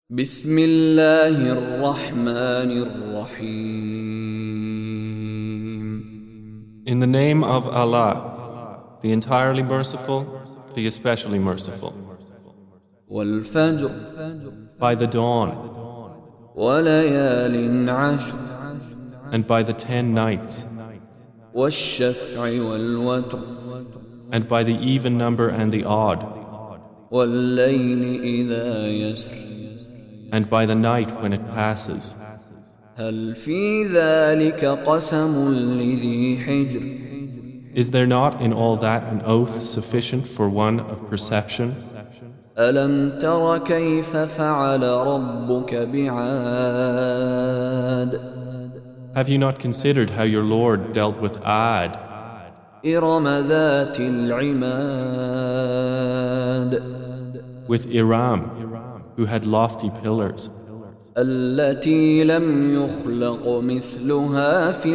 بسم الله الرحمن الرحيم. In the name of Allah, the entirely merciful, the especially merciful. والفجر By the dawn, وليال عشر and by the 10 nights, والشفع والوتر and by the even number and the odd, والليل إذا يسر and by the night when it passes. هل في ذلك قسم لذي حجر. Is there not in all that an oath sufficient for one of perception? ألم تر كيف فعل ربك بعاد. Have you not considered how your Lord dealt with Ad, إرم ذات العماد with Iram, who had lofty pillars, التي لم يخلق مثلها في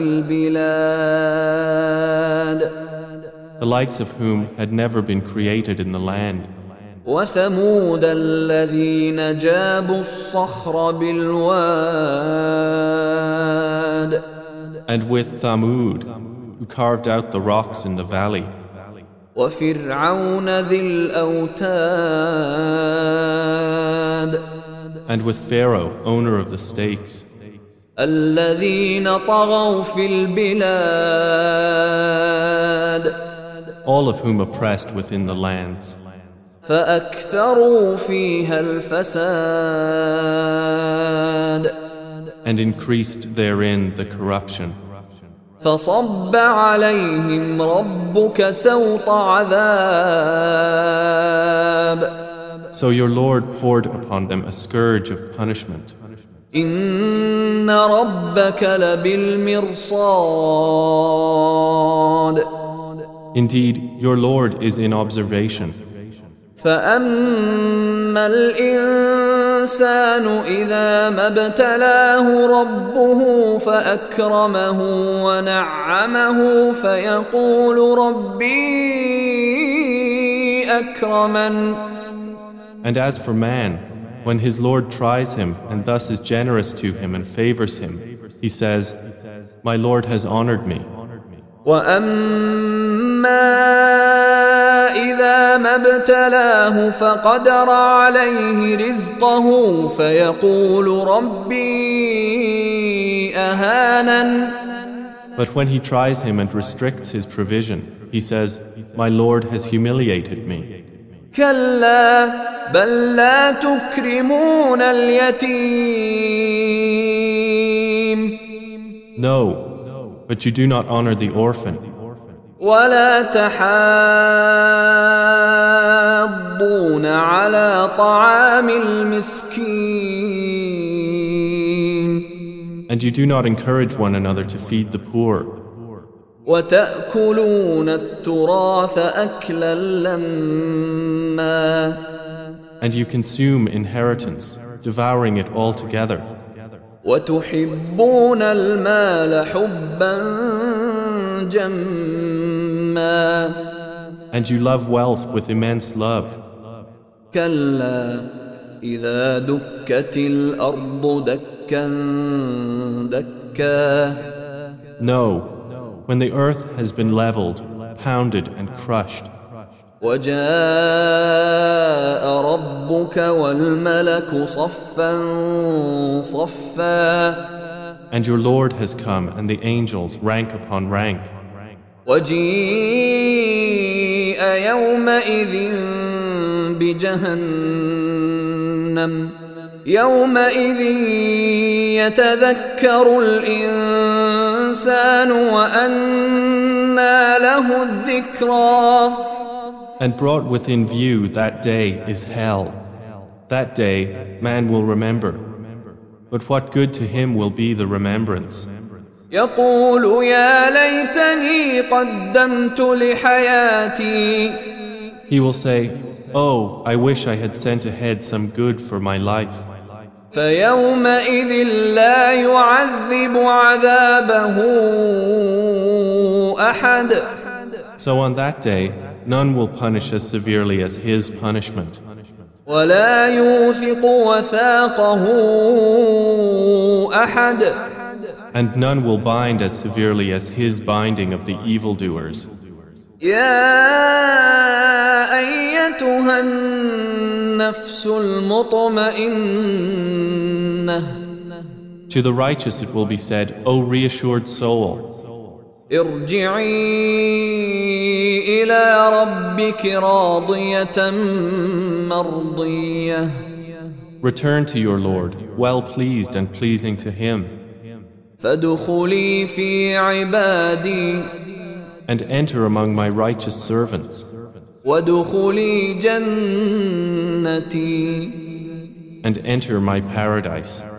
البلاد. the likes of whom had never been created in the land, وثمود الذين جابوا الصخر بالواد. and with Thamud, who carved out the rocks in the valley, وفرعون ذي الأوتاد and with Pharaoh, owner of the stakes, الذين طغوا في البلاد. all of whom oppressed within the lands, فأكثروا فيها الفساد. and increased therein the corruption. فصب عليهم ربك سوط عذاب. So your Lord poured upon them a scourge of punishment. إن ربك لبالمرصاد. Indeed, your Lord is in observation. فأما الإنسان إذا ما ابتلاه ربه فأكرمه ونعمه فيقول ربي أكرمن. And as for man, when his Lord tries him and thus is generous to him and favors him, he says, My Lord has honored me. وأما إذا ما ابتلاه فقدر عليه رزقه فيقول ربي أهانن. But when he tries him and restricts his provision, he says, My Lord has humiliated me. كلا بل لا تكرمون اليتيم. No, but you do not honor the orphan, ولا تحاضون على طعام المسكين. and you do not encourage one another to feed the poor, وتأكلون التراث أكلا لما. and you consume inheritance, devouring it all together, وتحبون المال حبا جما. and you love wealth with immense love. كلا إذا دكت الأرض دكا دكا. No, when the earth has been leveled, pounded and crushed, وجاء ربك والملك صفا صفا. and your Lord has come and the angels rank upon rank, وجيء يومئذ بجهنم. يومئذ يتذكر الإنسان وأنى له الذكرى. and brought within view that day is hell. That day man will remember, but what good to him will be the remembrance. يقول يا ليتني قدمت لحياتي. He will say, Oh, I wish I had sent ahead some good for my life. فيومئذ لا يعذب عذابه أحد. So on that day, none will punish as severely as his punishment. ولا يوثق وثاقه أحد. And none will bind as severely as his binding of the evildoers. يا أيتها النفس المطمئنة. To the righteous it will be said, O reassured soul, ارجعي إلى ربك راضية مرضية. return to your Lord, well pleased and pleasing to Him, فادخلي في عبادي. and enter among my righteous servants, وادخلي جنتي. and enter my paradise.